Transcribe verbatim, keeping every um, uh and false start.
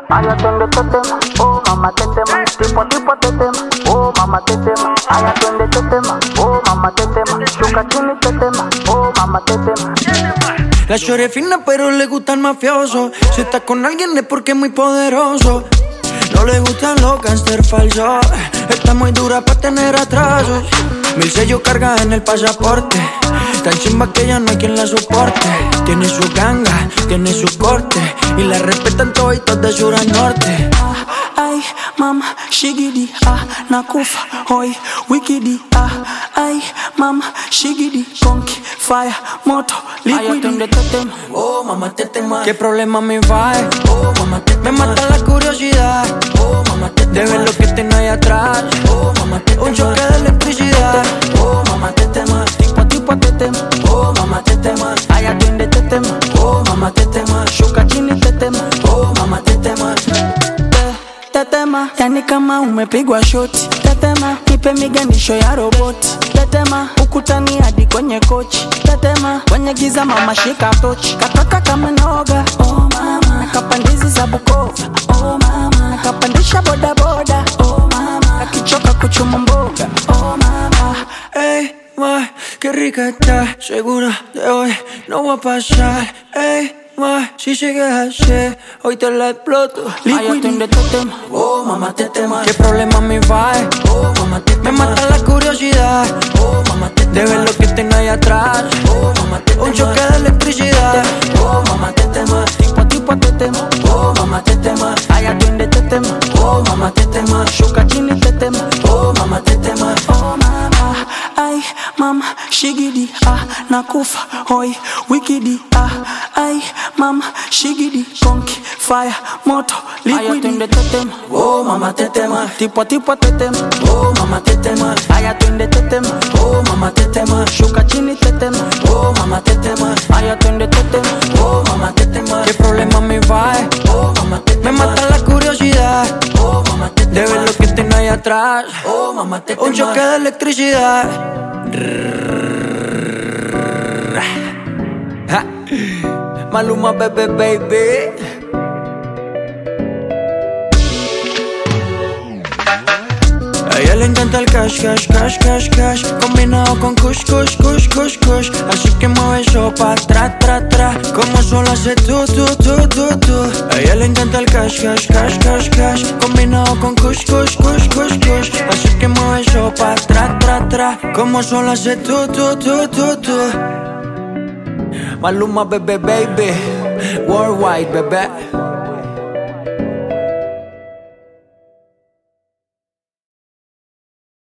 Ay, atiende este tema, oh mamá te tema. Tipo tipo te tema, oh mamá te tema. Ay, atiende este tema, oh mamá te tema. Chuca chini te tema, oh mamá te tema. La shorty es fina pero le gusta el mafioso. Si está con alguien es porque es muy poderoso. No le gustan los gangster falsos. Está muy dura para tener atrasos. Mil sellos carga en el pasaporte. Tan chimba que ya no hay quien la soporte. Tiene su ganga, tiene su corte. Y la respetan toditos de sur a norte. Ay, mama, shigidi, ah, nakufa, hoy, wikidi, ah, ay, mama, shigidi, conky, fire, moto, liquidi. Oh, mamá, te tema. ¿Qué problema me va? Oh, mamá, te tema. Me mata la curiosidad. Oh, mamá, te tema. De ver lo que tiene ahí atrás. Oh, mamá, te tema. Un choque de electricidad. Oh, mamá, te tema. Tipo, tipo, te tema. Oh, mamá, te tema. Ay, atiende, te tema. Oh, mamá, te tema. Shuka chini, te tema. Oh, mamá, te tema. Tetema, yani kama umepigwa shoti. Tetema, nipe miganisho ya roboti. Tetema, ukutani hadi kwenye kochi. Tetema, kwenye giza mama shika tochi. Katoka kama noga, oh mama. Nakapandizi za Bukova, oh mama. Nakapandisha boda boda, oh mama. Nakichoka kuchuma mboga, oh mama. Ey, ma, qué rica está. Segura de hoy no va a pasar. Ey, ma, si sigues así, hoy te la exploto. Ay, atiende este tema. Oh, mamá, te tema. ¿Qué problema me va? Oh, mamá, te tema. Me mata la curiosidad. Oh, mamá, te tema. De ver lo que tengo ahí atrás. Oh, mamá, te tema. Un choque de electricidad. Oh, mamá, te tema. Tipo, tipo, te tema. Oh, mamá, te tema. Ay, atiende este tema. Oh, mamá, te tema. Shuka chini, te tema. Oh, mamá, te tema. Oh, mama. Ay, mama, shigidi, ah, nakufa, hoy, wikidi, ah, ay, mama, shigidi, conky, fire, moto, liquidi. Ay, atiende te tema. Oh, mamá, te tema. Tipo, tipo, te tema. Oh, mamá, te tema. Ay, atiende te tema. Oh, mamá, te tema. Shuka chini, te tema. Oh, mamá, te tema. Ay, atiende te tema. Oh, mamá, te tema. ¿Qué problema me va? Oh, mamá, te tema. Me mata la curiosidad. Oh, mamá, te tema. De ver lo que tengo ahí atrás. Oh, mamá, te tema. Un choque de electricidad. Maluma, bebé, baby. A ella le encanta el cash, cash, cash, cash, cash. Combinado con kush, kush, kush, kush, kush. Así que mueve eso pa' tra, tra, tra. Como solo hace tú, tú, tú, tú, tú. A ella le encanta el cash, cash, cash, cash, cash. Combinado con kush, kush, kush, kush, kush. Así que mueve eso pa' tra, tra, tra. Como solo hace tú, tú, tú, tú, tú. Maluma, bebé, baby. Worldwide, bebé.